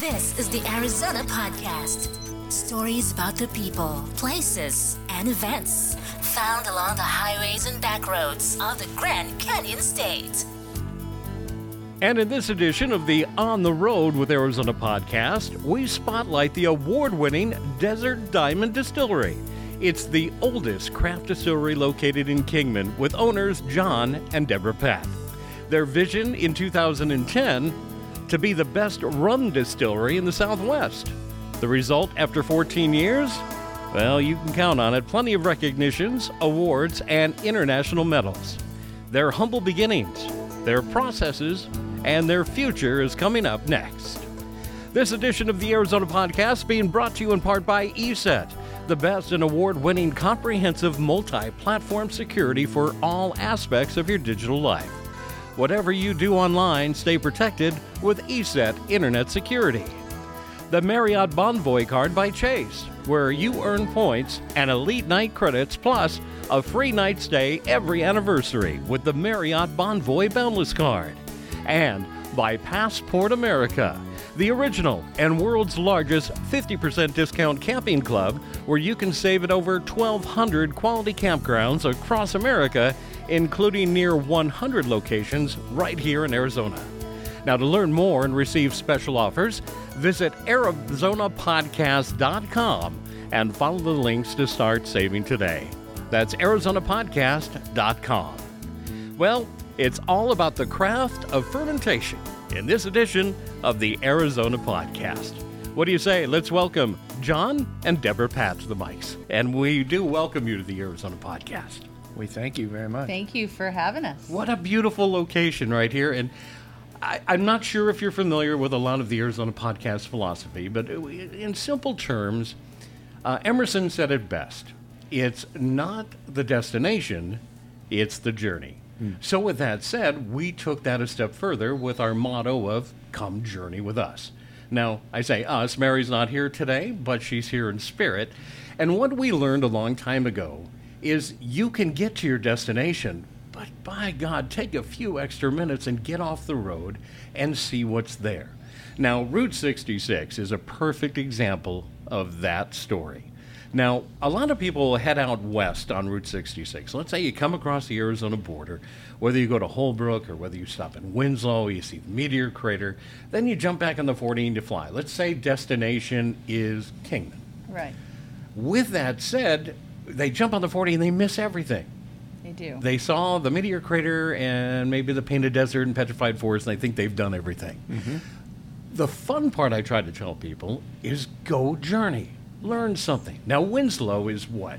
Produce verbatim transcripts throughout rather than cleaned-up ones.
This is the Arizona Podcast. Stories about the people, places, and events found along the highways and back roads of the Grand Canyon State. And in this edition of the On the Road with Arizona Podcast, we spotlight the award-winning Desert Diamond Distillery. It's the oldest craft distillery located in Kingman, with owners John and Deborah Patt. Their vision in two thousand ten, to be the best rum distillery in the Southwest. The result after fourteen years? Well, you can count on it. Plenty of recognitions, awards, and international medals. Their humble beginnings, their processes, and their future is coming up next. This edition of the Arizona Podcast being brought to you in part by E S E T, the best and award-winning comprehensive multi-platform security for all aspects of your digital life. Whatever you do online, stay protected with E S E T Internet Security. The Marriott Bonvoy Card by Chase, where you earn points and elite night credits, plus a free night stay every anniversary with the Marriott Bonvoy Boundless Card. And by Passport America, the original and world's largest fifty percent discount camping club, where you can save at over twelve hundred quality campgrounds across America, including near one hundred locations right here in Arizona. Now, to learn more and receive special offers, visit Arizona Podcast dot com and follow the links to start saving today. That's Arizona Podcast dot com. Well, it's all about the craft of fermentation in this edition of the Arizona Podcast. What do you say? Let's welcome John and Deborah Patt to the mics. And we do welcome you to the Arizona Podcast. We thank you very much. Thank you for having us. What a beautiful location right here. And I, I'm not sure if you're familiar with a lot of the Arizona Podcast philosophy, but in simple terms, uh, Emerson said it best. It's not the destination, it's the journey. Mm. So with that said, we took that a step further with our motto of come journey with us. Now, I say us, Mary's not here today, but she's here in spirit. And what we learned a long time ago is you can get to your destination, but by God, take a few extra minutes and get off the road and see what's there. Now, Route sixty-six is a perfect example of that story. Now, a lot of people head out west on Route sixty-six. Let's say you come across the Arizona border, whether you go to Holbrook or whether you stop in Winslow, you see the Meteor Crater, then you jump back on the forty and you fly. Let's say destination is Kingman. Right. With that said, they jump on the forty and they miss everything. They do. They saw the Meteor Crater and maybe the Painted Desert and Petrified Forest, and they think they've done everything. Mm-hmm. The fun part I try to tell people is go journey. Learn something. Now, Winslow is what?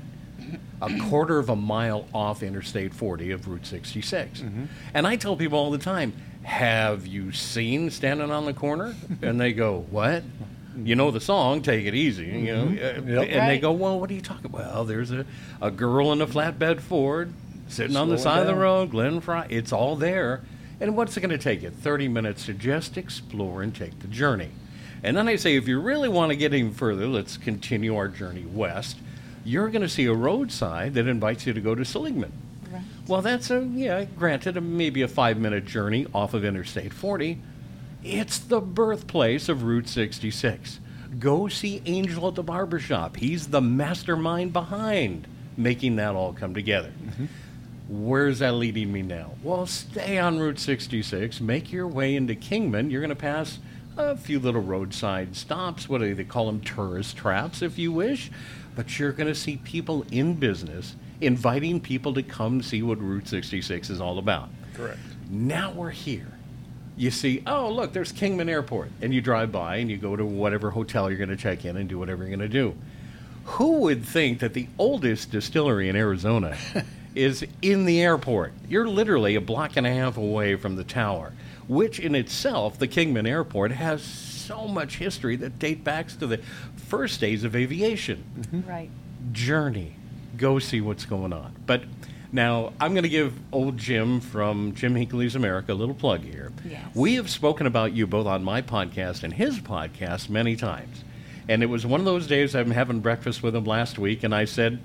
A quarter of a mile off Interstate forty of Route sixty-six. Mm-hmm. And I tell people all the time, have you seen Standing on the Corner? And they go, what? You know the song, Take It Easy. You know, mm-hmm. yep. And right. they go, well, what are you talking about? Well, there's a, a girl in a flatbed Ford sitting Slow on the side down. of the road, Glen Fry. It's all there. And what's it going to take you? thirty minutes to just explore and take the journey. And then I say, if you really want to get even further, let's continue our journey west. You're going to see a roadside that invites you to go to Seligman. Right. Well, that's a, yeah, granted, a, maybe a five-minute journey off of Interstate forty. It's the birthplace of Route sixty-six. Go see Angel at the barbershop. He's the mastermind behind making that all come together. Mm-hmm. Where's that leading me now? Well, stay on Route sixty-six. Make your way into Kingman. You're going to pass a few little roadside stops. What do they call them? Tourist traps, if you wish. But you're going to see people in business inviting people to come see what Route sixty-six is all about. Correct. Now we're here. You see, oh, look, there's Kingman Airport. And you drive by and you go to whatever hotel you're going to check in and do whatever you're going to do. Who would think that the oldest distillery in Arizona is in the airport? You're literally a block and a half away from the tower, which in itself, the Kingman Airport, has so much history that dates back to the first days of aviation. Mm-hmm. Right. Journey. Go see what's going on. But now, I'm going to give old Jim from Jim Hinckley's America a little plug here. Yes. We have spoken about you both on my podcast and his podcast many times. And it was one of those days I'm having breakfast with him last week, and I said,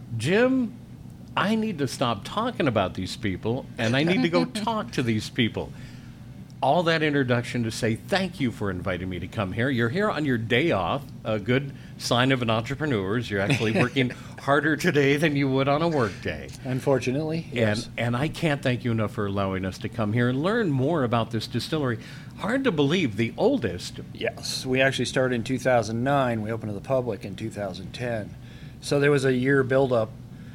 Jim, I need to stop talking about these people, and I need to go talk to these people. all that introduction to say thank you for inviting me to come here. You're here on your day off, a good sign of an entrepreneur is you're actually working harder today than you would on a work day. Unfortunately, yes. And, and I can't thank you enough for allowing us to come here and learn more about this distillery. Hard to believe, the oldest. Yes, we actually started in two thousand nine. We opened to the public in two thousand ten. So there was a year buildup,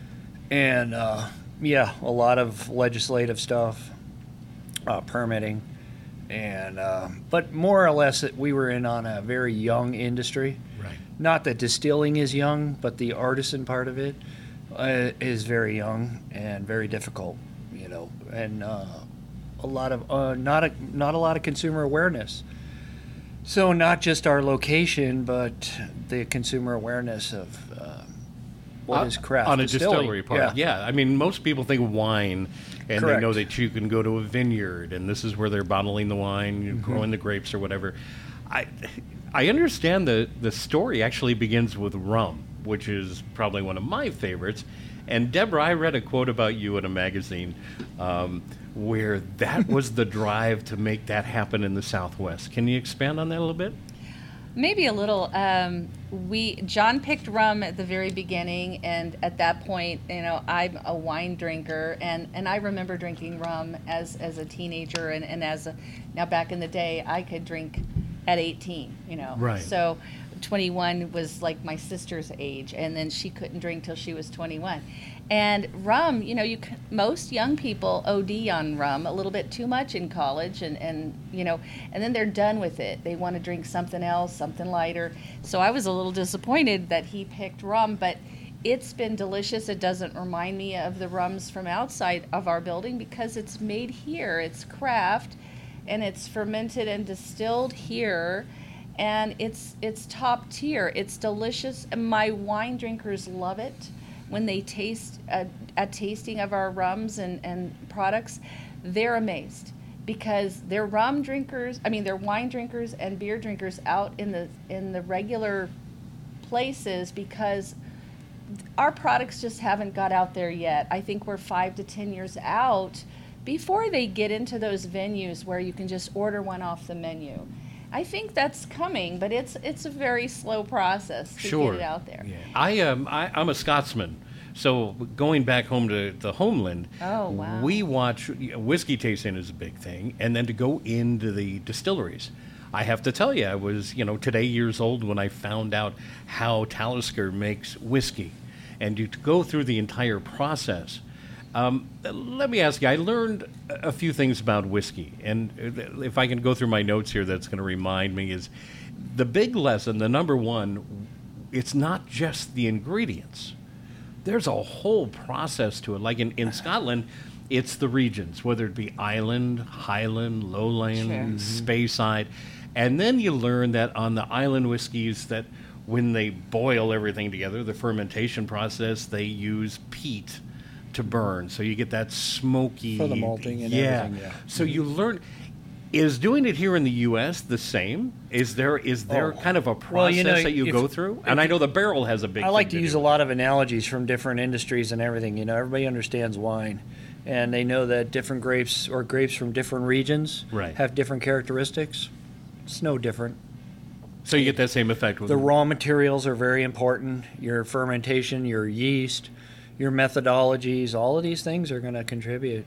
and uh, yeah, a lot of legislative stuff, uh, permitting, and uh, but more or less it, we were in on a very young industry. Right. Not that distilling is young, but the artisan part of it uh, is very young and very difficult, you know, and uh, a lot of uh, not a not a lot of consumer awareness. So not just our location, but the consumer awareness of uh, what Uh, is craft on a distilling. distillery part. Yeah. Yeah. I mean, most people think wine, and Correct. they know that you can go to a vineyard, and this is where they're bottling the wine, Mm-hmm. growing the grapes or whatever. I, I understand the the story actually begins with rum, which is probably one of my favorites. And Deborah, I read a quote about you in a magazine um, where that was the drive to make that happen in the Southwest. Can you expand on that a little bit? Maybe a little. Um, we John picked rum at the very beginning, and at that point, you know, I'm a wine drinker, and, and I remember drinking rum as, as a teenager, and, and as a now back in the day, I could drink at eighteen. You know, Right. So twenty-one was like my sister's age, and then she couldn't drink till she was twenty-one. And rum, you know, you c- most young people O D on rum a little bit too much in college, and, and you know, and then they're done with it. They want to drink something else, something lighter. So I was a little disappointed that he picked rum, but it's been delicious. It doesn't remind me of the rums from outside of our building because it's made here. It's craft, and it's fermented and distilled here. And it's it's top tier. It's delicious, and my wine drinkers love it. When they taste a, a tasting of our rums and, and products, they're amazed because they're rum drinkers. I mean, they're wine drinkers and beer drinkers out in the in the regular places because our products just haven't got out there yet. I think we're five to ten years out before they get into those venues where you can just order one off the menu. I think that's coming, but it's it's a very slow process to Sure. get it out there. Yeah. I um I, I'm a Scotsman, so going back home to the homeland, Oh, wow. we watch whiskey tasting is a big thing, and then to go into the distilleries. I have to tell you, I was you know today years old when I found out how Talisker makes whiskey, and to, to go through the entire process. Um, let me ask you, I learned a few things about whiskey, and if I can go through my notes here, that's going to remind me is the big lesson, the number one, it's not just the ingredients. There's a whole process to it. Like in, in Scotland, it's the regions, whether it be island, highland, lowland, Sure. Speyside, and then you learn that on the island whiskeys that when they boil everything together, the fermentation process, they use peat to burn, so you get that smoky For the malting and yeah. everything, yeah. So you learn. Is doing it here in the U S the same? Is there is there Oh. kind of a process Well, you know, that you if- go through? And I know the barrel has a big. I like thing to use do a with lot of analogies from different industries and everything. You know, everybody understands wine, and they know that different grapes or grapes from different regions Right. have different characteristics. It's no different. it. So you get that same effect with The raw materials are very important. Your fermentation, your yeast, your methodologies, all of these things are going to contribute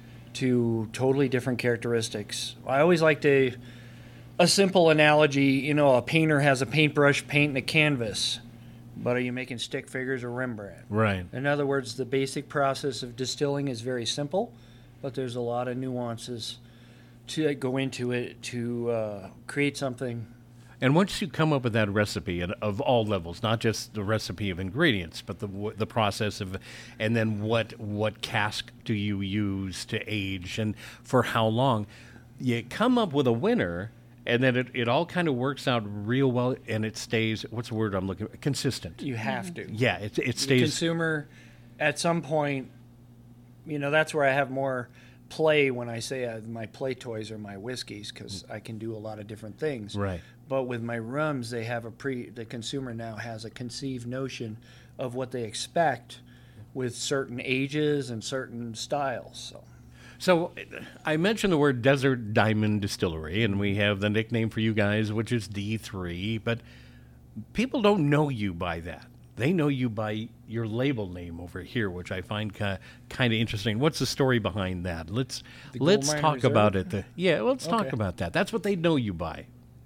to totally different characteristics. I always like to, a simple analogy, you know, a painter has a paintbrush painting a canvas, but are you making stick figures or Rembrandt? right. In other words, the basic process of distilling is very simple, but there's a lot of nuances to go into it to uh, create something. And once you come up with that recipe and of all levels, not just the recipe of ingredients, but the w- the process of, and then what what cask do you use to age and for how long, you come up with a winner, and then it, it all kind of works out real well, and it stays. What's the word I'm looking for? Consistent. You have to. Yeah, it it The stays. consumer, at some point, you know, that's where I have more play when I say uh, my play toys are my whiskeys because I can do a lot of different things. Right. But with my rums, they have a pre. The consumer now has a conceived notion of what they expect with certain ages and certain styles. So So I mentioned the word Desert Diamond Distillery, and we have the nickname for you guys, which is D three, but people don't know you by that. They know you by your label name over here, which I find kind of interesting. What's the story behind that? Let's The let's Gold Mine talk Reserve? about it. The, yeah, let's talk Okay. about that. That's what they know you by.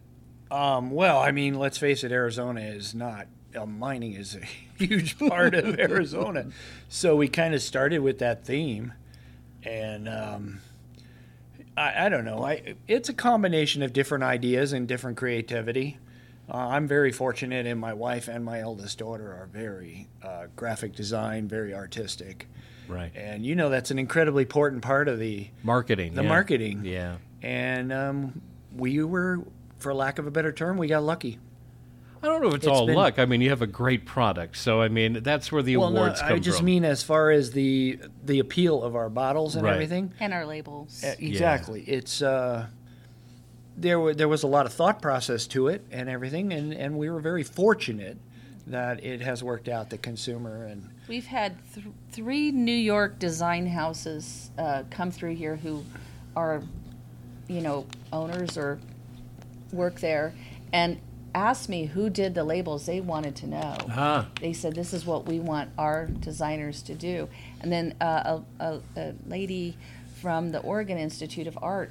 Um, well, I mean, let's face it, Arizona is not, uh, mining is a huge part of Arizona. So we kind of started with that theme. And um, I, I don't know. I, it's a combination of different ideas and different creativity. Uh, I'm very fortunate, and my wife and my eldest daughter are very uh, graphic design, very artistic. Right. And you know that's an incredibly important part of the Marketing. the yeah. marketing. Yeah. And um, we were, for lack of a better term, we got lucky. I don't know if it's, It's all been- luck. I mean, you have a great product. So, I mean, that's where the Well, no, awards come I just from. mean as far as the the appeal of our bottles and Right. everything. And our labels. Uh, exactly. It's uh, there. Were, there was a lot of thought process to it and everything, and, and we were very fortunate that it has worked out. The consumer and We've had th- three New York design houses uh, come through here who are, you know, owners or work there, and asked me who did the labels. They wanted to know. Ah. They said, this is what we want our designers to do. And then uh, a, a, a lady from the Oregon Institute of Art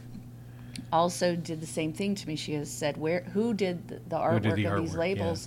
also did the same thing to me. She has said, "Where? Who did the, the Who artwork did the of these artwork, labels?"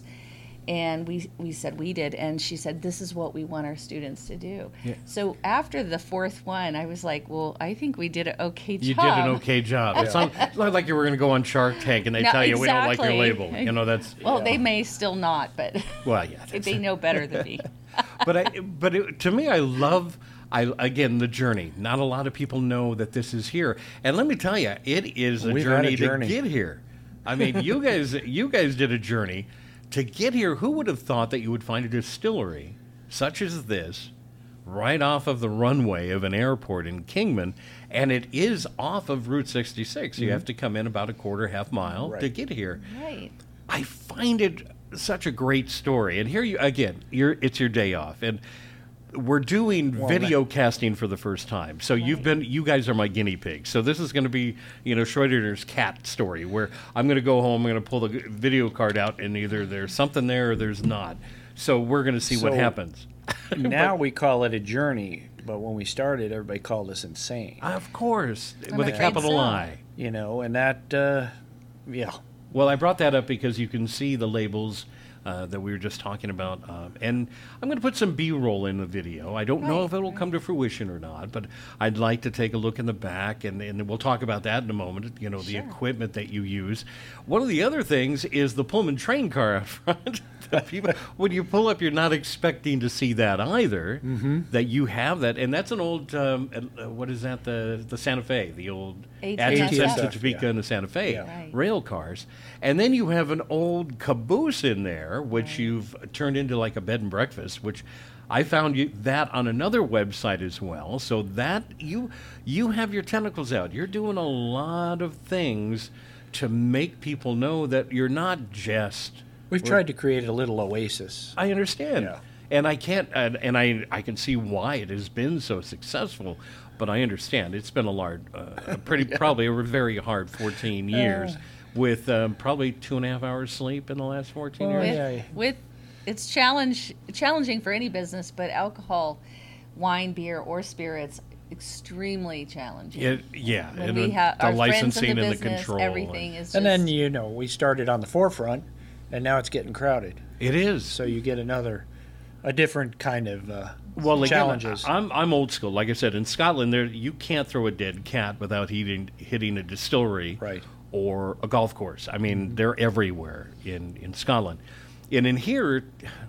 And we we said we did, and she said, "This is what we want our students to do." Yeah. So after the fourth one, I was like, "Well, I think we did an okay job." You did an okay job. It's not, it's not like you were going to go on Shark Tank and they No, tell you we don't like your exactly. label. You know, that's, Well, they may still not, but well, yeah. That's, they know better than me. but I, but it, to me, I love, I again, the journey. Not a lot of people know that this is here. And let me tell you, it is a We've had journey, a journey. to get here. I mean, you guys, you guys did a journey to get here. Who would have thought that you would find a distillery such as this right off of the runway of an airport in Kingman? And it is off of Route sixty-six. You have to come in about a quarter, half mile to Right. get here. Right. I find it such a great story. And here you again, you're it's your day off, and we're doing video casting for the first time. So you've been, you guys are my guinea pigs. So this is going to be, you know, Schroeder's cat story, where I'm going to go home, I'm going to pull the video card out, and either there's something there or there's not. So we're going to see what So- happens. now we call it a journey, but when we started, everybody called us insane. Of course, I'm with a afraid capital so. I. You know, and that, uh, yeah. Well, I brought that up because you can see the labels uh, that we were just talking about. Uh, and I'm going to put some B-roll in the video. I don't know Right, if it will come to fruition or not, but I'd like to take a look in the back, and, and we'll talk about that in a moment, you know, the Sure. equipment that you use. One of the other things is the Pullman train car out front. The people, when you pull up, you're not expecting to see that either, that you have that. And that's an old, um, uh, what is that, the, the Santa Fe, the old A T Atchison, S F. Santa Topeka, Yeah. and the Santa Fe Yeah. Right. rail cars. And then you have an old caboose in there, which you've turned into like a bed and breakfast, which I found you that on another website as well. So that you you have your tentacles out. You're doing a lot of things to make people know that you're not just. We've tried to create a little oasis. I understand. Yeah. And I can't, and, and I, I can see why it has been so successful, but I understand it's been a large, uh, a pretty, probably a very hard fourteen years with um, probably two and a half hours sleep in the last fourteen Oh, years. With, yeah. with it's challenge challenging for any business, but alcohol, wine, beer, or spirits, extremely challenging. It, yeah, When and we the, have the our friends licensing in the and business, the control. everything is just. And then, you know, we started on the forefront, and now it's getting crowded. It is. So you get another, a different kind of uh, Well, again, challenges. I'm I'm old school. Like I said, in Scotland, there you can't throw a dead cat without hitting hitting a distillery, Right. or a golf course. I mean, they're everywhere in in Scotland, and in here,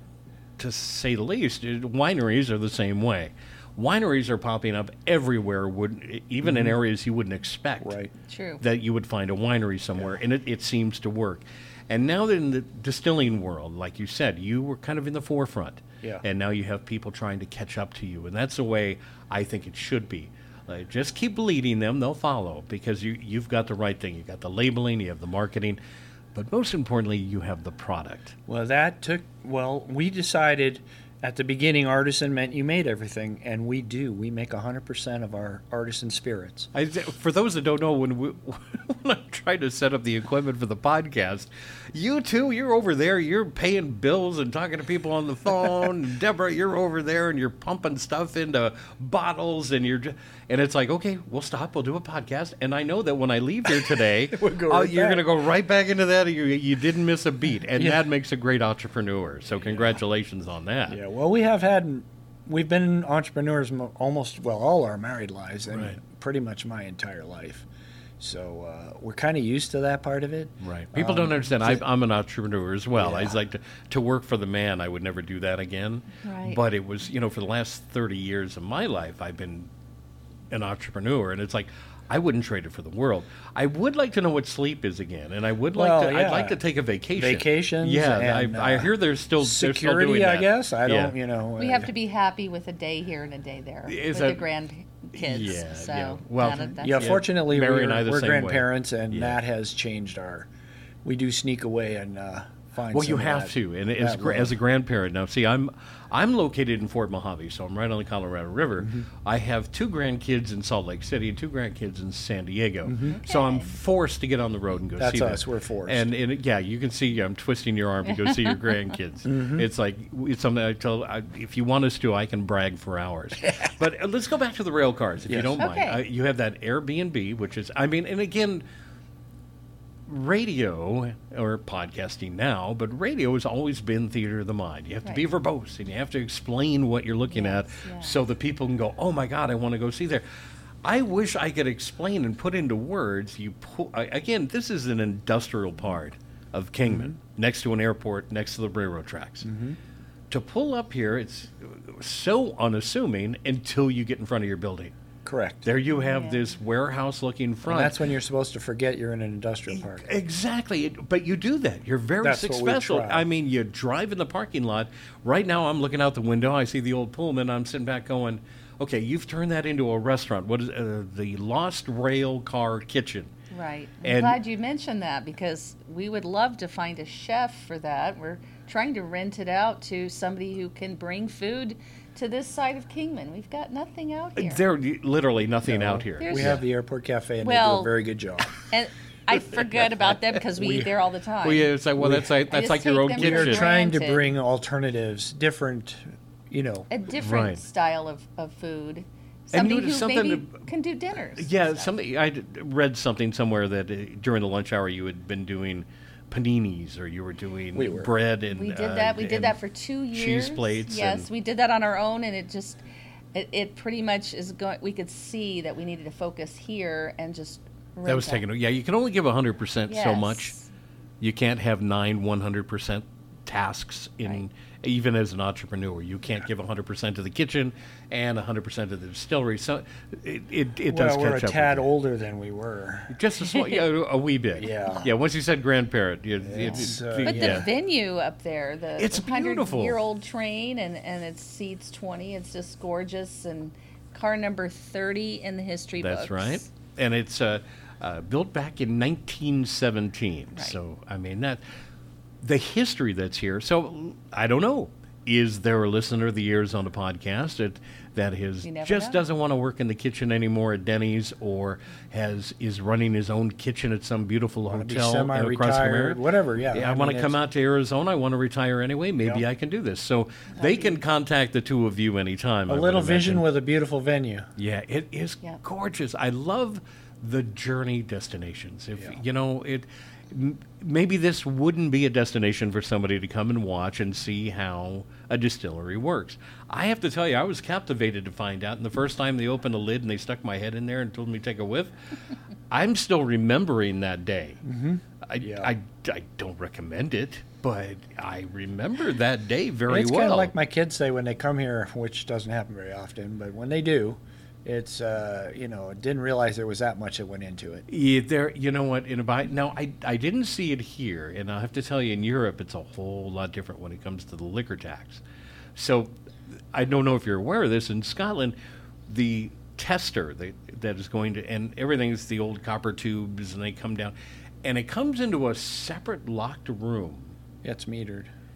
to say the least, it- wineries are the same way. Wineries are popping up everywhere, would even in areas you wouldn't expect. Right. True. That you would find a winery somewhere, and it, it seems to work. And now that in the distilling world, like you said, you were kind of in the forefront. Yeah. And now you have people trying to catch up to you, and that's the way I think it should be. Like, just keep leading them; they'll follow because you you've got the right thing. You got the labeling, you have the marketing, but most importantly, you have the product. Well, that took, well, we decided At the beginning, artisan meant you made everything, and we do. We make one hundred percent of our artisan spirits. I, for those that don't know, when, we, when I'm trying to set up the equipment for the podcast, you two, you're over there, you're paying bills and talking to people on the phone. Deborah, you're over there and you're pumping stuff into bottles, and you're, and it's like, okay, we'll stop, we'll do a podcast. And I know that when I leave here today, We'll go uh, right you're back. going to go right back into that. You, you didn't miss a beat, and Yeah. that makes a great entrepreneur. So congratulations on that. Yeah, well, we have had, we've been entrepreneurs mo- almost, well, all our married lives, and Right. pretty much my entire life. So uh, we're kind of used to that part of it. Right. People Um, don't understand. I, I'm an entrepreneur as well. I Yeah. was like to, to work for the man. I would never do that again. Right. But it was, you know, for the last thirty years of my life, I've been an entrepreneur, and it's like I wouldn't trade it for the world. I would like to know what sleep is again, and I would like Well, to. I'd yeah. like to take a vacation. Vacations Yeah, and, I, I uh, hear there's still they're still Security, doing I that. guess. I don't, Yeah. you know. We uh, have to be happy with a day here and a day there Is with that- the grandkids. Yeah, so yeah. Well, that- that's Yeah, it. fortunately, Mary we're, and I the we're same way. grandparents, and Yeah. that has changed our. We do sneak away and uh, find. Well, some you of have that- to, and as that gra- as a love. grandparent now. See, I'm I'm located in Fort Mojave, so I'm right on the Colorado River. Mm-hmm. I have two grandkids in Salt Lake City and two grandkids in San Diego. So I'm forced to get on the road and go Mm-hmm. That's see them. us, we're forced. And, and it- yeah, you can see I'm twisting your arm to go see your grandkids. Mm-hmm. It's like it's something I tell. I, if you want us to, I can brag for hours. But uh, let's go back to the rail cars, if you Yes. don't mind. Okay. Uh, you have that Airbnb, which is, I mean, and again. Radio or podcasting now, but radio has always been theater of the mind. You have to be Right. verbose and you have to explain what you're looking Yes, at yeah. so that people can go, oh my God, I want to go see there. I wish I could explain and put into words. You pu- I, Again, this is an industrial part of Kingman, Mm-hmm. next to an airport, next to the railroad tracks. To pull up here, it's so unassuming until you get in front of your building. Correct. There you have Yeah. this warehouse-looking front. And that's when you're supposed to forget you're in an industrial park. Exactly, It- but you do that. You're very That's what we successful. try. I mean, you drive in the parking lot. Right now, I'm looking out the window. I see the old Pullman. I'm sitting back going, okay, you've turned that into a restaurant. What is uh, the Lost Rail Car Kitchen? Right. I'm And- glad you mentioned that because we would love to find a chef for that. We're trying to rent it out to somebody who can bring food to this side of Kingman. We've got nothing out here. There's literally nothing No. out here. There's- We have the airport cafe, and they Well- do a very good job. And I forget about them because we, eat there all the time. Well, yeah, it's like, well, that's like, that's just like your take own them We for are kitchen. trying to granted. bring alternatives, different, you know. A different Right. style of, of food. And Somebody you- who something maybe to- can do dinners. Yeah, and stuff. something I d- read something somewhere that uh, during the lunch hour you had been doing paninis or you were doing We were. bread and We did uh, that. We did and that for two years. cheese plates. Yes, and- we did that on our own, and it just, it, it pretty much is going. We could see that we needed to focus here and just. that rent was taken. Yeah, you can only give one hundred percent so Yes. much. You can't have nine one hundred percent tasks in Right. even as an entrepreneur. You can't give one hundred percent to the kitchen and one hundred percent to the distillery. So it it, it does Well, we're a catch up. tad with you. older than we were. Just a small, yeah, a wee bit. Yeah. Yeah. Once you said grandparent, you, It's, it, uh, the- But yeah. the venue up there, the It's beautiful. hundred-year-old train, and and it seats twenty. It's just gorgeous, and car number thirty in the history books. That's right. And it's uh, uh, built back in nineteen seventeen. Right. So, I mean, that the history that's here. So, I don't know. Is there a listener of the years on the podcast that, that has You never just know. doesn't want to work in the kitchen anymore at Denny's or has is running his own kitchen at some beautiful Wanna be hotel across semi-retired, America? whatever, yeah. I, I want mean, to come it's- out to Arizona. I want to retire anyway. Maybe Yeah. I can do this. So they can contact the two of you anytime. A I would little vision imagine. with a beautiful venue. Yeah, it is Yep. gorgeous. I love the journey destinations. If Yeah. you know it, m- maybe this wouldn't be a destination for somebody to come and watch and see how a distillery works. I have to tell you, I was captivated to find out. And the first time they opened the lid and they stuck my head in there and told me to take a whiff, I'm still remembering that day. Mm-hmm. I, Yeah. I, I don't recommend it, but I remember that day very It's well. kind of like my kids say when they come here, which doesn't happen very often, but when they do, it's, uh, you know, didn't realize there was that much that went into it. Yeah, there. You know what? In about now, I I didn't see it here, and I have to tell you, in Europe, it's a whole lot different when it comes to the liquor tax. So, I don't know if you're aware of this. In Scotland, the tester that that is going to, and everything's the old copper tubes, and they come down, and it comes into a separate locked room. It's metered.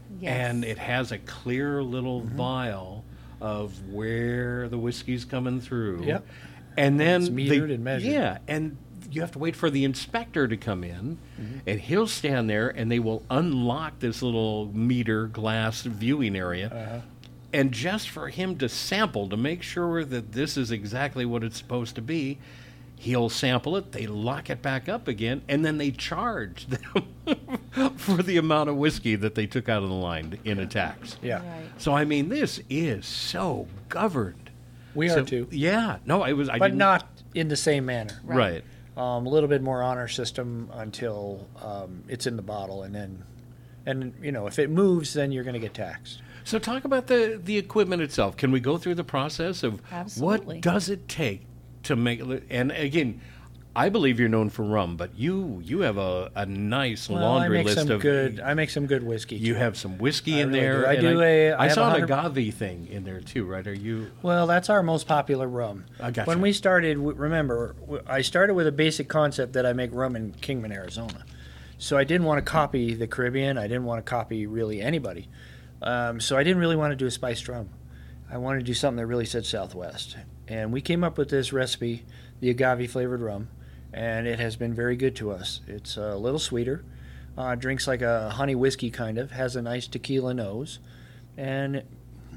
Yes. and it has a clear little Mm-hmm. vial of where the whiskey's coming through. Yep. And then It's metered the- and measured. Yeah, and you have to wait for the inspector to come in, Mm-hmm. and he'll stand there, and they will unlock this little meter glass viewing area. Uh-huh. And just for him to sample to make sure that this is exactly what it's supposed to be, he'll sample it, they lock it back up again, and then they charge them for the amount of whiskey that they took out of the line in a tax. Yeah. Right. So, I mean, this is so governed. We So- are too. Yeah. No, I was. I But didn't- not in the same manner. Right. Um, a little bit more honor system until um, it's in the bottle, and then, and you know, if it moves, then you're going to get taxed. So, talk about the, the equipment itself. Can we go through the process of Absolutely. what does it take to make? And again, I believe you're known for rum, but you you have a, a nice Well, laundry I make list some of good. I make some good whiskey. You too. have some whiskey I in really there. do. I and do a- I I have saw an a hundred- agave thing in there too, right? Are you? Well, that's our most popular rum. I gotcha. When we started, w- remember, w- I started with a basic concept that I make rum in Kingman, Arizona. So I didn't want to copy the Caribbean. I didn't want to copy really anybody. Um, so I didn't really want to do a spiced rum. I wanted to do something that really said Southwest. And we came up with this recipe, the agave flavored rum, and it has been very good to us. It's a little sweeter, uh, drinks like a honey whiskey kind of, has a nice tequila nose, and it,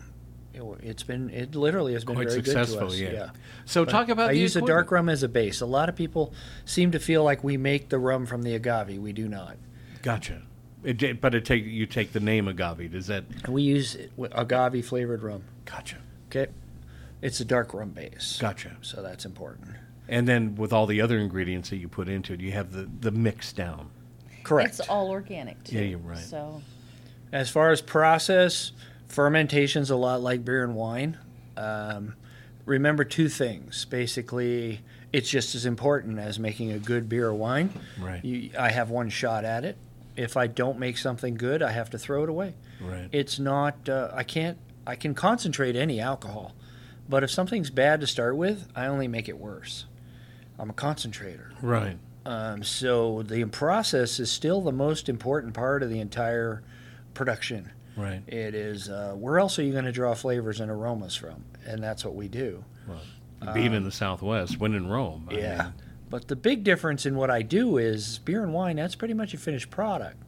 it's been it literally has been Quite very successful, good to us. yeah. Yeah. So But talk about I the use the equipment. dark rum as a base. A lot of people seem to feel like we make the rum from the agave. We do not. Gotcha. It, did- but it take you take the name agave. Does that? We use agave flavored rum. Gotcha. Okay, it's a dark rum base. Gotcha. So that's important. And then with all the other ingredients that you put into it, you have the the mix down. Correct. It's all organic too. Yeah, you're right. So As far as process, fermentation's a lot like beer and wine. Um, remember two things. Basically, it's just as important as making a good beer or wine. Right. You, I have one shot at it. If I don't make something good, I have to throw it away. Right. It's not. Uh, I can't. I can concentrate any alcohol, but if something's bad to start with, I only make it worse. I'm a concentrator. Right. Um, so the process is still the most important part of the entire production. Right. It is. Uh, where else are you going to draw flavors and aromas from? And that's what we do. Well, being in the Southwest, when in Rome. I Um, Yeah. mean, But the big difference in what I do is beer and wine, that's pretty much a finished product.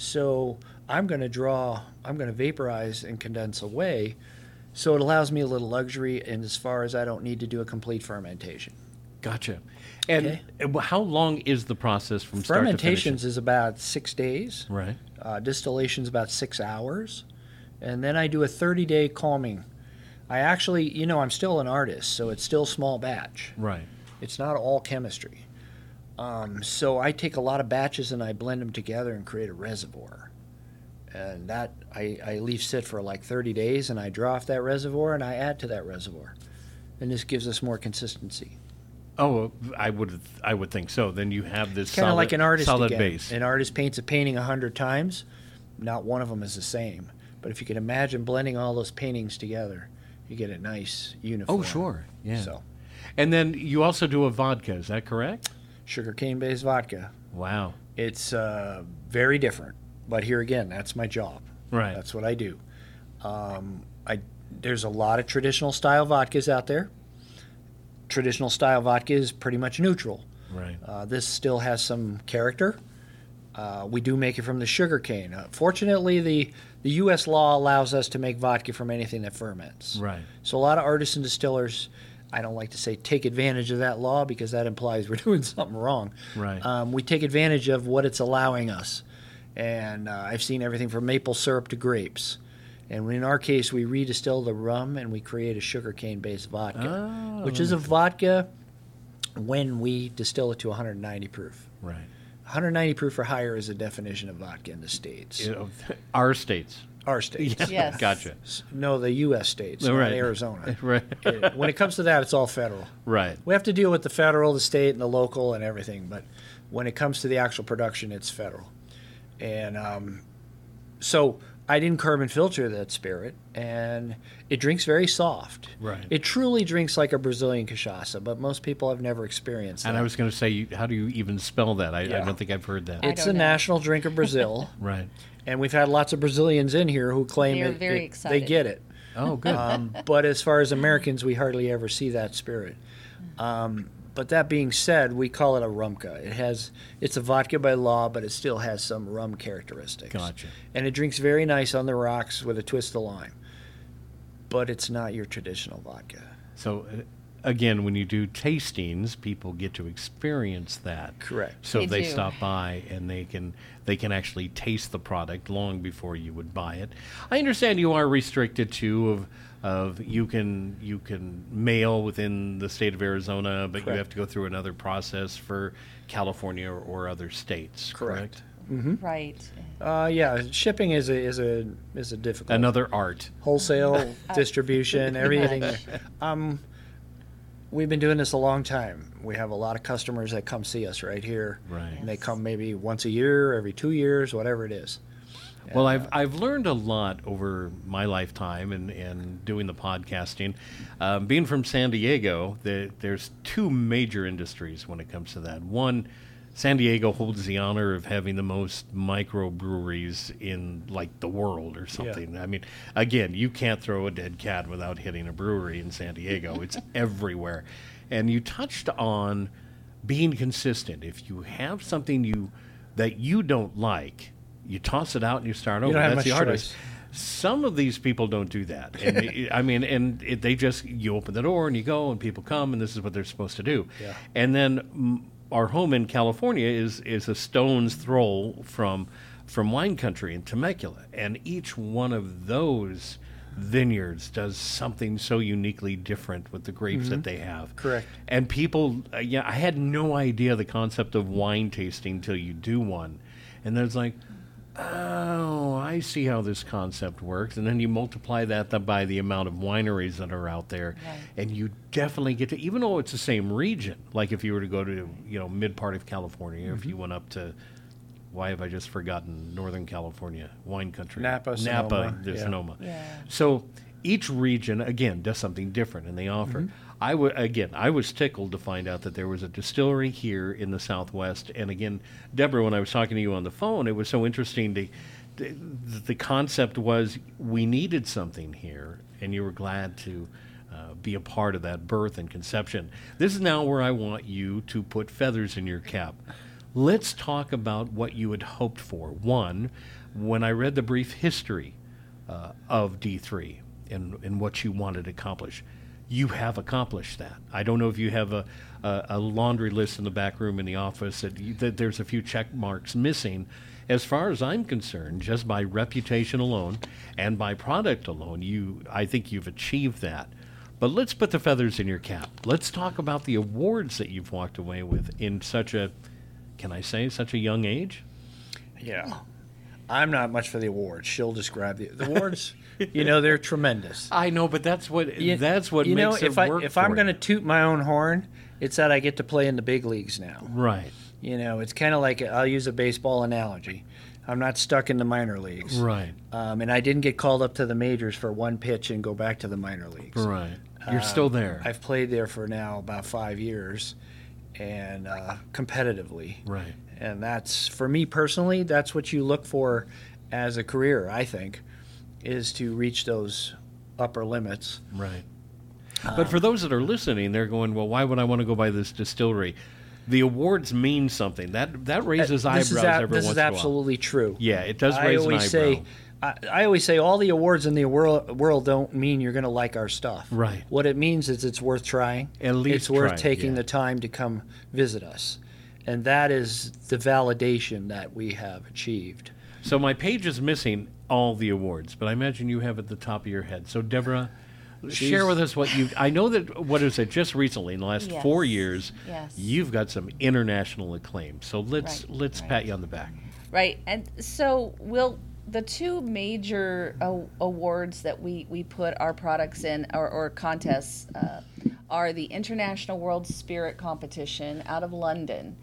So I'm going to draw, I'm going to vaporize and condense away. So it allows me a little luxury, and as far as I don't need to do a complete fermentation. gotcha. And Okay. uh, how long is the process from start to Fermentations finish? is about six days. Right. Uh, distillation's about six hours. And then I do a thirty-day calming. I actually, you know, I'm still an artist, so it's still small batch. Right. It's not all chemistry. Um, so I take a lot of batches and I blend them together and create a reservoir. And that I, I leave sit for like thirty days, and I draw off that reservoir and I add to that reservoir. And this gives us more consistency. Oh, I would I would think so. Then you have this Kind of solid, like an artist solid again. base. An artist paints a painting a hundred times, not one of them is the same. But if you can imagine blending all those paintings together, you get a nice uniform. Oh, sure. Yeah. So, And then you also do a vodka. Is that correct? sugarcane-based vodka. Wow. It's uh, very different. But here again, that's my job. Right. That's what I do. Um, I there's a lot of traditional style vodkas out there. Traditional style vodka is pretty much neutral. Right. Uh, this still has some character. Uh, we do make it from the sugar cane. Uh, fortunately, the the U S law allows us to make vodka from anything that ferments. Right. So a lot of artisan distillers, I don't like to say take advantage of that law because that implies we're doing something wrong. Right. Um, we take advantage of what it's allowing us. And uh, I've seen everything from maple syrup to grapes. And in our case, we redistill the rum and we create a sugarcane-based vodka, Oh, which is a vodka when we distill it to one hundred ninety proof. Right. one hundred ninety proof or higher is a definition of vodka in the States. You know, our states. Our states. Yes. Gotcha. No, the U S states, Oh, not right. Arizona. Right. It- when it comes to that, it's all federal. Right. We have to deal with the federal, the state, and the local and everything. But when it comes to the actual production, it's federal. And um, so I didn't carbon filter that spirit, and it drinks very soft. Right. It truly drinks like a Brazilian cachaça, but most people have never experienced that. And I was going to say, you- how do you even spell that? I, I Yeah. don't think I've heard that. I It's don't a know. national drink of Brazil, Right. and we've had lots of Brazilians in here who claim They're it, very it- they excited. get it. Oh, good. Um, but as far as Americans, we hardly ever see that spirit. Um, but that being said, we call it a rumka. It has, it's a vodka by law, but it still has some rum characteristics. Gotcha. And it drinks very nice on the rocks with a twist of lime. But it's not your traditional vodka. So, uh, again, when you do tastings, people get to experience that. Correct. So They they do. stop by and they can they can actually taste the product long before you would buy it. I understand you are restricted too of of you can you can mail within the state of Arizona, but you Correct. have to go through another process for California or, or other states. Correct. Right. Uh, yeah, shipping is a is a is a difficult. Another art. Wholesale distribution, everything. Um, we've been doing this a long time. We have a lot of customers that come see us right here. Right. And they come maybe once a year, every two years, whatever it is. Well, I've I've learned a lot over my lifetime and, and doing the podcasting. Um, being from San Diego, the, there's two major industries when it comes to that. One, San Diego holds the honor of having the most microbreweries in like the world or something. I mean, again, you can't throw a dead cat without hitting a brewery in San Diego. It's everywhere. And you touched on being consistent. If you have something you that you don't like, you toss it out and you start over. don't have That's much the hardest. choice. Some of these people don't do that. And it- I mean, and it, they just, you open the door and you go and people come and this is what they're supposed to do. Yeah. And then mm, our home in California is, is a stone's throw from, from wine country in Temecula. And each one of those vineyards does something so uniquely different with the grapes that they have. Correct. And people, uh, yeah, I had no idea the concept of wine tasting till you do one. And then it's like, oh, I see how this concept works. And then you multiply that th- by the amount of wineries that are out there. Right. And you definitely get to, even though it's the same region, like if you were to go to, you know, mid part of California, if you went up to, why have I just forgotten Northern California, wine country? Napa, Napa, Sonoma, there's yeah. Sonoma. Yeah. So each region, again, does something different, and they offer. I w- again, I was tickled to find out that there was a distillery here in the Southwest. And again, Deborah, when I was talking to you on the phone, it was so interesting. To, the, the concept was we needed something here, and you were glad to uh, be a part of that birth and conception. This is now where I want you to put feathers in your cap. Let's talk about what you had hoped for. One, when I read the brief history uh, of D three and, and what you wanted to accomplish, you have accomplished that. I don't know if you have a, a, a laundry list in the back room in the office that, you, that there's a few check marks missing. As far as I'm concerned, just by reputation alone and by product alone, you I think you've achieved that. But let's put the feathers in your cap. Let's talk about the awards that you've walked away with in such a, can I say, such a young age? Yeah. I'm not much for the awards. She'll describe the, the awards. You know, they're tremendous. I know, but that's what You- that's what you know, makes if it I work if for I'm you. going to toot my own horn, it's that I get to play in the big leagues now. Right, You know, it's kind of like I'll use a baseball analogy. I'm not stuck in the minor leagues. right, Um, and I didn't get called up to the majors for one pitch and go back to the minor leagues. right. You're still there. I've played there for now about five years, and uh, competitively. right. And that's, for me personally, that's what you look for as a career, I think, is to reach those upper limits. Right. But for those that are listening, they're going, well, why would I want to go by this distillery? The awards mean something. That that raises this eyebrows is a- every This once is in a while. absolutely true. Yeah, it does I raise an always eyebrow. say, I, I always say all the awards in the world, world don't mean you're going to like our stuff. Right. What it means is it's worth trying. At least it's worth try it, taking yeah. the time to come visit us. And that is the validation that we have achieved. So my page is missing all the awards, but I imagine you have at the top of your head. So Deborah, share with us what you. I know that what is it? Just recently, in the last Yes. four years, Yes. you've got some international acclaim. So let's Right, let's right. pat you on the back. Right. And so we'll the two major uh, awards that we, we put our products in or, or contests uh, are the International World Spirit Competition out of London.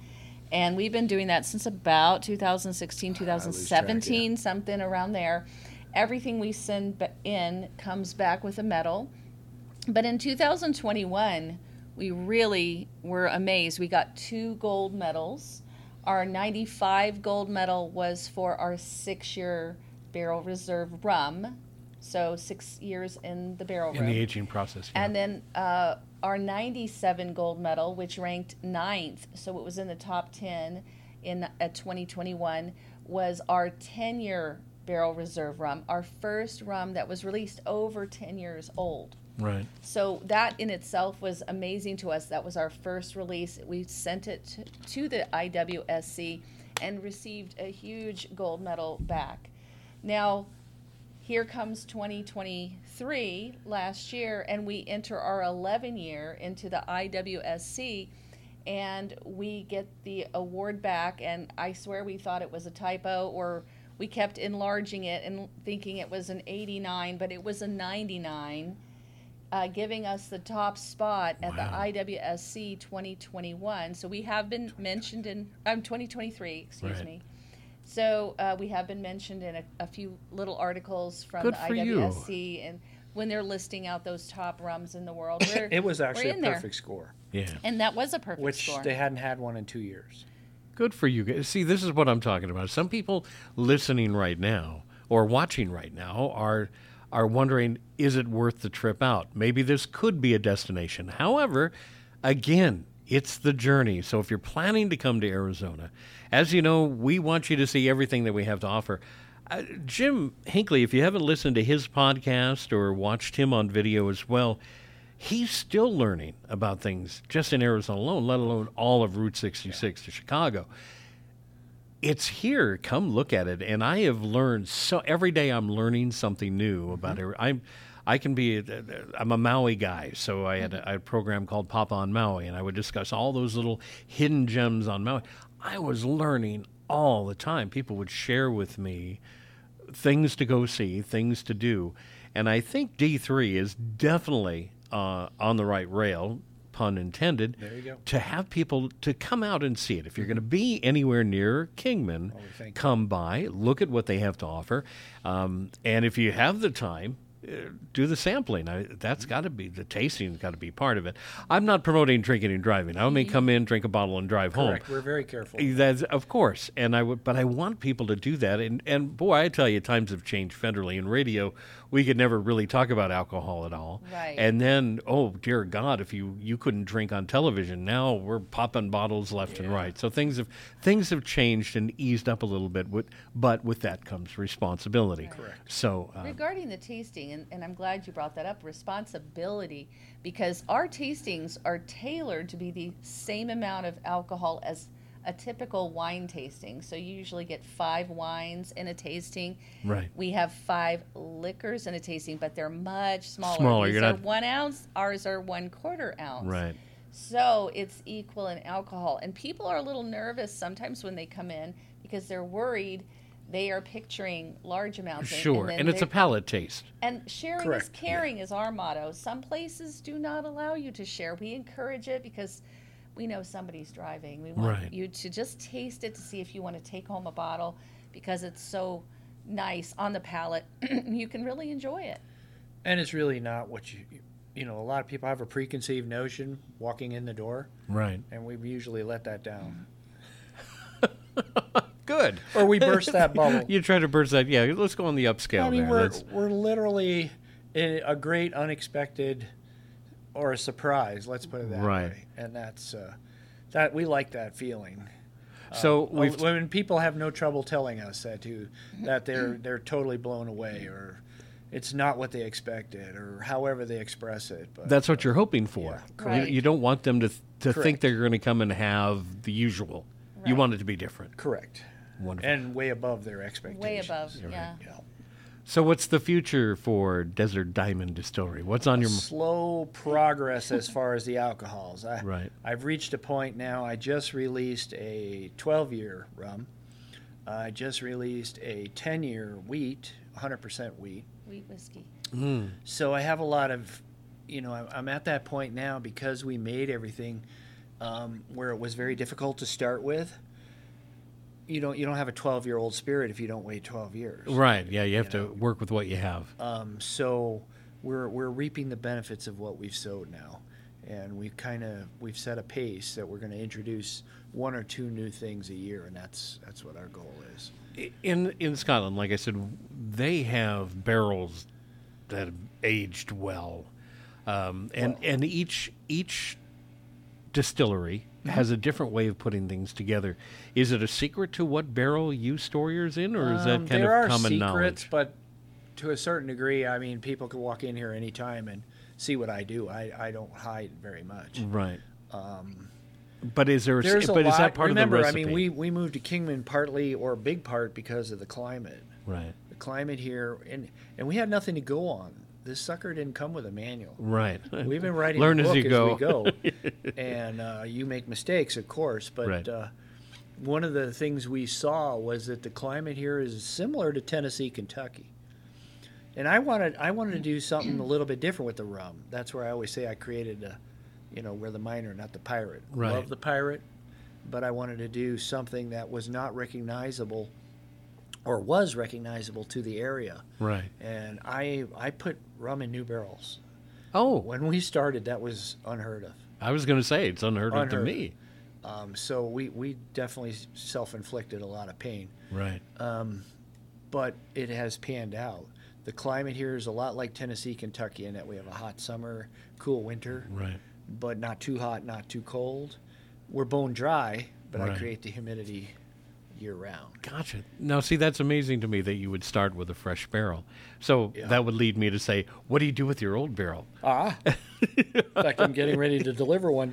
And we've been doing that since about two thousand sixteen, two thousand seventeen, track, yeah. something around there. Everything we send ba- in comes back with a medal. But in two thousand twenty-one, we really were amazed. We got two gold medals. Our ninety-five gold medal was for our six-year barrel reserve rum. So six years in the barrel In room. the aging process. Yeah. And then uh, our ninety-seven gold medal, which ranked ninth, so it was in the top ten in uh, twenty twenty-one, was our ten-year barrel reserve rum, our first rum that was released over ten years old. Right. So that in itself was amazing to us. That was our first release. We sent it to, to the I W S C and received a huge gold medal back. Now, here comes twenty twenty-three last year, and we enter our eleven year into the I W S C, and we get the award back, and I swear we thought it was a typo, or we kept enlarging it and thinking it was an eighty-nine, but it was a ninety-nine, uh, giving us the top spot at the Wow. I W S C twenty twenty-one. So we have been mentioned in, um, twenty twenty-three, excuse Right. me. So uh, we have been mentioned in a, a few little articles from Good the for I W S C, you. and when they're listing out those top rums in the world, we're, It was we're actually a in there. perfect score, Yeah. And that was a perfect which score. they hadn't had one in two years. Good for you guys. See, this is what I'm talking about. Some people listening right now or watching right now are are wondering, is it worth the trip out? Maybe this could be a destination. However, again, it's the journey. So if you're planning to come to Arizona, as you know, we want you to see everything that we have to offer. Uh, Jim Hinckley, if you haven't listened to his podcast or watched him on video as well, he's still learning about things just in Arizona alone, let alone all of Route sixty-six to Chicago. It's here. Come look at it. And I have learned so every day I'm learning something new about it. I'm I can be I'm a Maui guy, so I had a, I had a program called Papa on Maui, and I would discuss all those little hidden gems on Maui. I was learning all the time. People would share with me things to go see, things to do. And I think D three is definitely uh, on the right rail, pun intended, There you go. to have people to come out and see it. If you're going to be anywhere near Kingman, Oh, thank come by, look at what they have to offer. Um, and if you have the time, uh, do the sampling. I, that's got to be, the tasting's got to be part of it. I'm not promoting drinking and driving. I may come in, drink a bottle, and drive home. Correct. We're very careful. That's of course, and I would, but I want people to do that. And and boy, I tell you, times have changed federally. In radio, we could never really talk about alcohol at all. Right. And then, oh dear God, if you you couldn't drink on television, now we're popping bottles left and right. So things have things have changed and eased up a little bit. With, but with that comes responsibility. Correct. So uh, Regarding the tasting, and, and I'm glad you brought that up, responsibility, because our tastings are tailored to be the same amount of alcohol as a typical wine tasting. So you usually get five wines in a tasting. Right. We have five liquors in a tasting, but they're much smaller. Smaller, These you're are not- one ounce. Ours are one quarter ounce. right. So it's equal in alcohol. And people are a little nervous sometimes when they come in because they're worried they are picturing large amounts. and- Sure, then and it's a they're- palate taste. and sharing Correct. is caring is our motto. Some places do not allow you to share. We encourage it because we know somebody's driving. We want Right. you to just taste it to see if you want to take home a bottle because it's so nice on the palate. You can really enjoy it. And it's really not what you, you know, a lot of people have a preconceived notion walking in the door, Right. and we usually let that down. Good. Or we burst that bubble. You try to burst that. Yeah, let's go on the upscale I mean, there. we're, Let's- we're literally in a great unexpected or a surprise, let's put it that Right. way. And that's, uh, that we like that feeling. so Uh, we've when people have no trouble telling us that too, that they're they're totally blown away, or it's not what they expected, or however they express it. But That's what you're hoping for. Yeah, correct. You, you don't want them to to think Correct. they're going to come and have the usual. You Right. want it to be different. correct, Wonderful. and way above their expectations. Way above, yeah. You know, So what's the future for Desert Diamond Distillery? What's on your m- slow progress as far as the alcohols. I, Right. I've reached a point now. I just released a twelve-year rum. I just released a ten-year wheat, one hundred percent wheat. Wheat whiskey. So I have a lot of, you know, I'm- I'm at that point now because we made everything um, where it was very difficult to start with. You don't you don't have a twelve-year-old spirit if you don't wait twelve years. Right. Yeah, you have You know. to work with what you have. Um, so we're we're reaping the benefits of what we've sowed now, and we've kind of we've set a pace that we're going to introduce one or two new things a year, and that's that's what our goal is. In in Scotland, like I said, they have barrels that have aged well, um, and Well. and each each distillery has a different way of putting things together. Is it a secret to what barrel you store yours in, or is that Um, kind there of are common secrets, knowledge? but to a certain degree, I mean, people can walk in here anytime and see what I do. I, I don't hide very much. Right. but is there? A, There's a but lot. is that part Remember, of the I recipe? mean, we, we moved to Kingman partly or a big part because of the climate. right. The climate here, and and we had nothing to go on. This sucker didn't come with a manual. Right. We've been writing Learn the as book you go. we go, and uh, you make mistakes, of course. But Right. uh, one of the things we saw was that the climate here is similar to Tennessee, Kentucky. And I wanted I wanted to do something a little bit different with the rum. That's where I always say I created a, you know, we're the miner, not the pirate. Right. Love the pirate, but I wanted to do something that was not recognizable, or was recognizable to the area. Right. And I I put rum in new barrels. Oh, When we started, that was unheard of. I was going to say it's unheard, of to Unheard me. Um, so we, we definitely self-inflicted a lot of pain, Right. but it has panned out. The climate here is a lot like Tennessee, Kentucky, in that we have a hot summer, cool winter, Right. but not too hot, not too cold. We're bone dry, but Right. I create the humidity year-round. Gotcha. Now, see, that's amazing to me that you would start with a fresh barrel. So Yeah. that would lead me to say, what do you do with your old barrel? Ah, in fact, I'm getting ready to deliver one.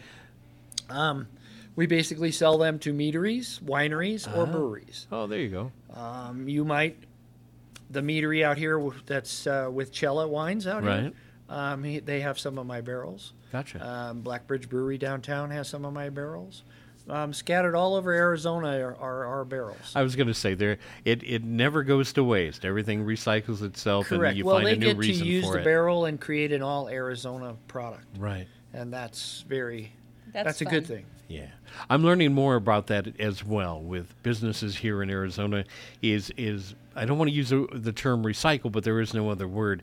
Um, we basically sell them to meaderies, wineries, or breweries. Oh, there you go. Um, you might, the meadery out here w- that's uh, with Cella Wines out Right. here, um, he, they have some of my barrels. Gotcha. Um, Blackbridge Brewery downtown has some of my barrels. Um, scattered all over Arizona are, are our barrels. I was going to say there, it, it never goes to waste. Everything recycles itself, Correct. and you Well, find they a new get to reason use for the it. barrel and create an all Arizona product, Right. and that's very That's, that's, a good fun. thing. Yeah, I'm learning more about that as well with businesses here in Arizona. Is is I don't want to use the, the term recycle, but there is no other word.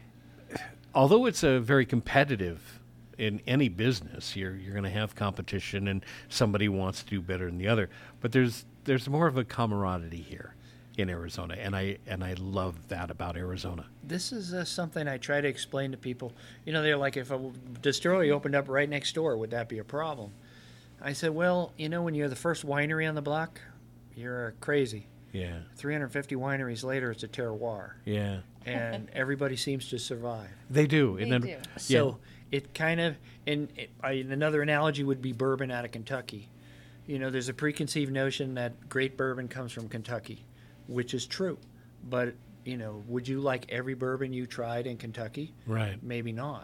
Although it's a very competitive in any business, you're you're going to have competition, and somebody wants to do better than the other. But there's there's more of a camaraderie here in Arizona, and I and I love that about Arizona. This is uh, something I try to explain to people. You know, they're like, if a distillery opened up right next door, would that be a problem? I said, well, you know, when you're the first winery on the block, you're crazy. Yeah, three hundred fifty wineries later, it's a terroir, yeah, and everybody seems to survive. they do. They and then, do. Yeah. So it kind of, and it, I, another analogy would be bourbon out of Kentucky. You know, there's a preconceived notion that great bourbon comes from Kentucky, which is true. But, you know, would you like every bourbon you tried in Kentucky? Right. Maybe not.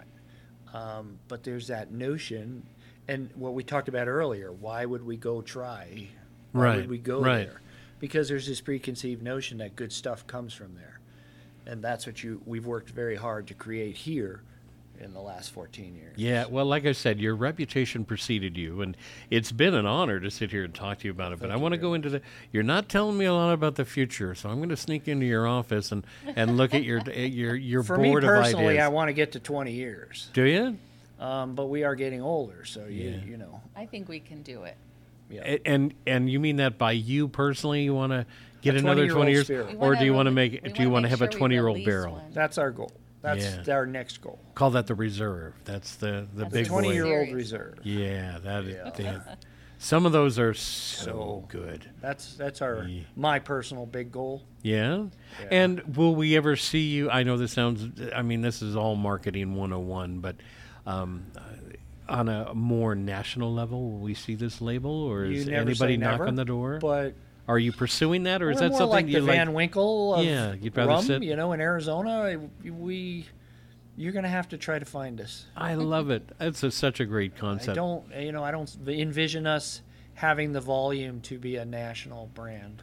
Um, but there's that notion, and what we talked about earlier, why would we go try? Why Right, would we go right. there? Because there's this preconceived notion that good stuff comes from there. And that's what you we've worked very hard to create here in the last fourteen years. Yeah, well, like I said, your reputation preceded you, and it's been an honor to sit here and talk to you about it. But Thank I you want to very go into the. You're not telling me a lot about the future, so I'm going to sneak into your office and, and look at your your your For me board of personally, ideas. I want to get to twenty years. Do you? Um, but we are getting older, so you Yeah. you know. I think we can do it. Yeah. A- And and you mean that by you personally, you want to get A another twenty-year-old twenty years, spirit. We or wanna do you want to rele- make? we Do you want wanna to make have a sure we twenty year old release barrel? one. That's our goal. That's Yeah. our next goal. Call that the reserve. That's the the That's big a twenty boy. year old Series. reserve. Yeah, that is. Yeah. damn. Some of those are so, So- good. That's that's our Yeah. my personal big goal. Yeah? Yeah. And will we ever see you? I know this sounds, I mean, this is all marketing one oh one, but um, uh, on a more national level, will we see this label, or You is never anybody say knock never, on the door? But Are you pursuing that, or is we're that more something like you the like? Van Winkle of Yeah, you'd rather rum, sit- you know, in Arizona. We you're going to have to try to find us. I love it. It's a, such a great I concept. don't, you know, I don't envision us having the volume to be a national brand.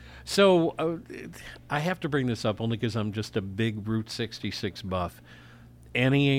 So uh, I have to bring this up only because I'm just a big Route sixty-six buff. Any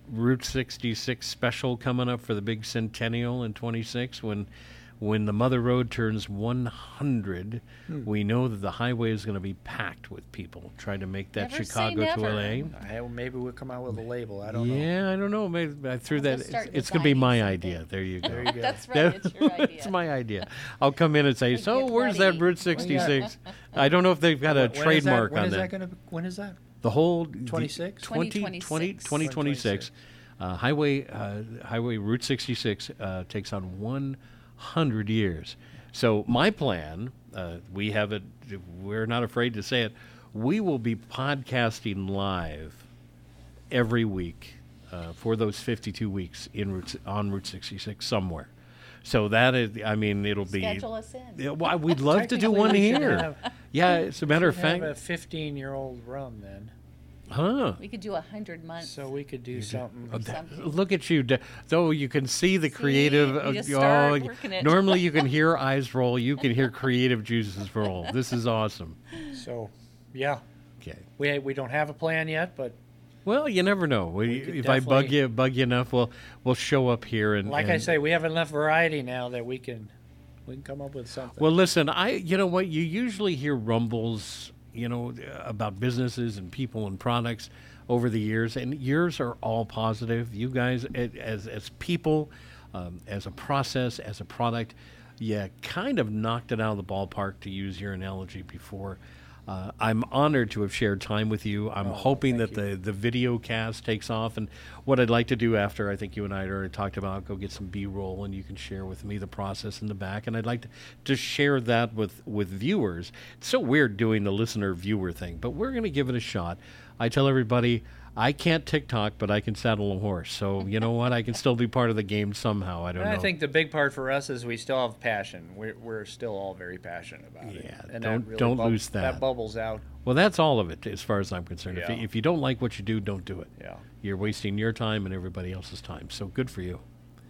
Route sixty-six special coming up for the big centennial in twenty-six when when the Mother Road turns one hundred. Hmm. We know that the highway is going to be packed with people trying to make that Never Chicago say to never. L A. I, maybe we'll come out with a label. I don't know. Yeah, I don't know. Maybe I threw I'll that. just It's, start it's going to be my designing idea. something. There you go. There you go. That's right. It's your idea. It's my idea. I'll come in and say, Like, so get where's that ready. Route sixty-six? I don't know if they've got a When- when is that- trademark when on is that. that gonna, when is that? The whole twenty-six? twenty, twenty, twenty twenty-six. Uh, highway uh, Highway Route sixty-six uh, takes on one hundred years. So my plan, uh, we have it. We're not afraid to say it. We will be podcasting live every week uh, for those fifty-two weeks in Route, on Route sixty-six somewhere. So that is, I mean, it'll be. Schedule us in. Yeah, well, we'd love to do Technically, one we should here. have- Yeah, as a matter of have fact, a fifteen-year-old rum then, huh? We could do a hundred months. so we could do something. Oh, that- something. look at you. d- Though you can see the creative. you uh, just oh, start y- working it. normally you can hear eyes roll. You can hear creative juices roll. This is awesome. So, yeah, Okay. we we don't have a plan yet, but Well, you never know. We, We could if I bug definitely- you, bug you enough, we'll we'll show up here and. like I and- say, we have enough variety now that we can we can come up with something. Well, listen, I you know what? You usually hear rumbles, you know, about businesses and people and products over the years, and yours are all positive. You guys, a- as as people, um, as a process, as a product, you kind of knocked it out of the ballpark, to use your analogy before. Uh, I'm honored to have shared time with you. I'm hoping that thank the, the video cast takes off. And what I'd like to do after, I think you and I had already talked about, go get some B-roll and you can share with me the process in the back. And I'd like to, to share that with, with viewers. It's so weird doing the listener-viewer thing, but we're going to give it a shot. I tell everybody, I can't TikTok, but I can saddle a horse. So you know what? I can still be part of the game somehow. I don't And know. I think the big part for us is we still have passion. We're, we're still all very passionate about it. Yeah, And don't- that really don't bub- lose that. That bubbles out. Well, that's all of it as far as I'm concerned. If, Yeah. you, if you don't like what you do, don't do it. Yeah. You're wasting your time and everybody else's time. So good for you.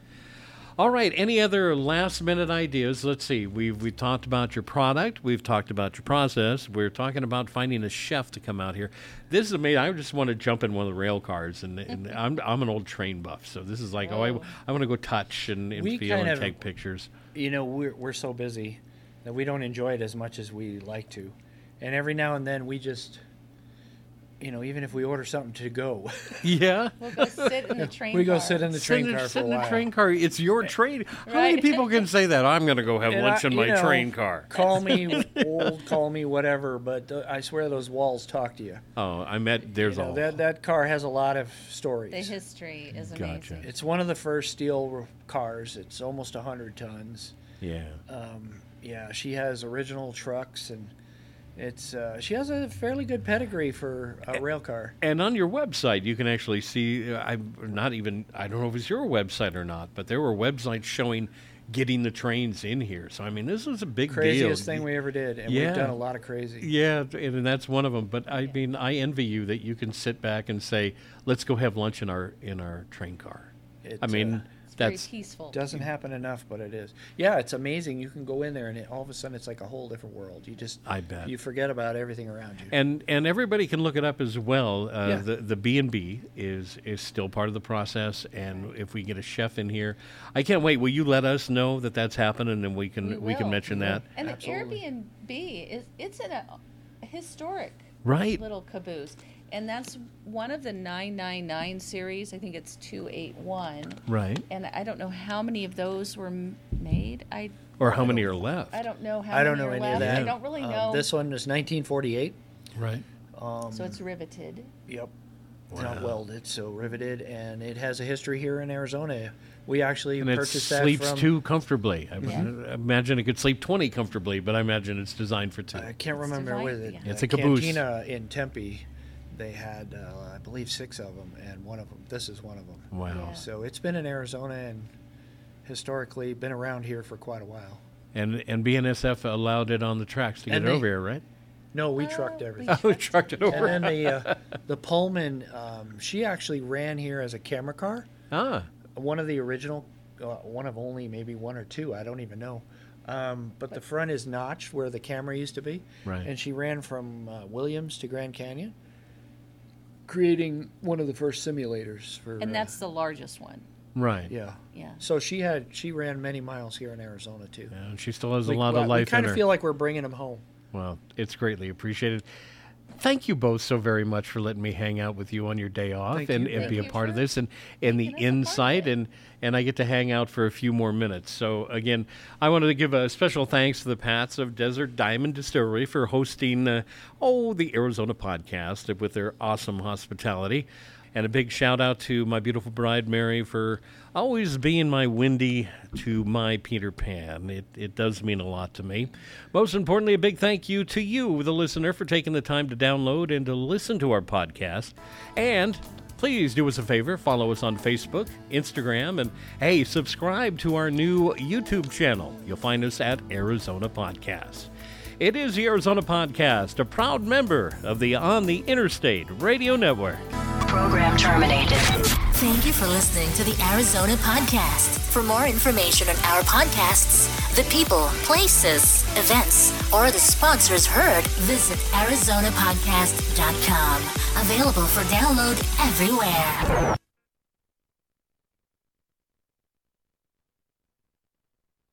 All right. Any other last minute ideas? Let's see. We've we talked about your product. We've talked about your process. We're talking about finding a chef to come out here. this is amazing. I just want to jump in one of the rail cars, and, and I'm I'm an old train buff, so this is like, oh, Oh. I, I want to go touch and, and We feel kind and of- take pictures. You know, we're, we're so busy that we don't enjoy it as much as we like to. And every now and then we just, you know, even if we order something to go, Yeah. We'll go sit in the train we go car. sit in the Sit train in, car sit for a in the while. train car. It's your train. How many Right. people can say that? I'm going to go have And lunch I- in you my know, train car. Call me old, call me whatever, but uh, I swear those walls talk to you. Oh, I met. There's You know, all. that that car has a lot of stories. The history is Gotcha. amazing. It's one of the first steel cars. It's almost a hundred tons. Yeah. Um, yeah, she has original trucks, and it's uh, she has a fairly good pedigree for a rail car. And on your website, you can actually see. uh, I'm not even. I don't know if it's your website or not, but there were websites showing getting the trains in here. So I mean, this was a big Craziest deal. thing we ever did, and Yeah. we've done a lot of crazy. Yeah, and that's one of them. But I mean, I envy you that you can sit back and say, "Let's go have lunch in our in our train car." It, I mean, uh, It's very that's peaceful. doesn't happen enough, but it is. Yeah, it's amazing. You can go in there, and it, all of a sudden, it's like a whole different world. You just I bet. you forget about everything around you. and and everybody can look it up as well. Uh, Yeah. The the B and B is is still part of the process, and if we get a chef in here, I can't wait. Will you let us know that that's happened, and then we can We we, can will. mention We will. that. And Absolutely. the Airbnb is it's in a, a historic Right. little caboose, and that's one of the nine nine nine series. I think it's two eight one, Right. and I don't know how many of those were m- made. I Or how many are left? I don't know how I don't many know are any of left. that. I don't really Um, know. This one is nineteen forty-eight. Right. Um, so it's riveted. Yep. It's not Wow. welded, so riveted, and it has a history here in Arizona. We actually And it purchased that sleeps from. two comfortably. I Yeah. I imagine it could sleep twenty comfortably, but I imagine it's designed for two. I can't It's remember divided, with it. yeah. It's a caboose. Cantina in Tempe. They had, uh, I believe, six of them, and one of them. This is one of them. Wow. Yeah. So it's been in Arizona and historically been around here for quite a while. And and B N S F allowed it on the tracks to get And it they- over here, right? No, we Oh, trucked we everything. Oh, we trucked it over. And then the uh, the Pullman, um, she actually ran here as a camera car. ah, One of the original, uh, one of only maybe one or two, I don't even know. Um, but the front is notched where the camera used to be. Right. And she ran from uh, Williams to Grand Canyon. creating one of the first simulators for. And uh, that's the largest one. Right. yeah. Yeah. So she had she ran many miles here in Arizona too. Yeah, and she still has a We- lot well, of life We kind in of her. feel like we're bringing them home. Well, it's greatly appreciated. Thank you both so very much for letting me hang out with you on your day off Thank and, you. and Thank be a you part of for this and, and the making us a part of insight it. and, and I get to hang out for a few more minutes. So again, I wanted to give a special thanks to the Pats of Desert Diamond Distillery for hosting, uh, oh, the Arizona podcast with their awesome hospitality. And a big shout out to my beautiful bride, Mary, for always being my Wendy to my Peter Pan. It, it does mean a lot to me. Most importantly, a big thank you to you, the listener, for taking the time to download and to listen to our podcast. And please do us a favor, follow us on Facebook, Instagram, and hey, subscribe to our new YouTube channel. You'll find us at Arizona Podcast. It is the Arizona Podcast, a proud member of the On the Interstate Radio Network. Program terminated. Thank you for listening to the Arizona Podcast. For more information on our podcasts, the people, places, events, or the sponsors heard, visit arizona podcast dot com. Available for download everywhere.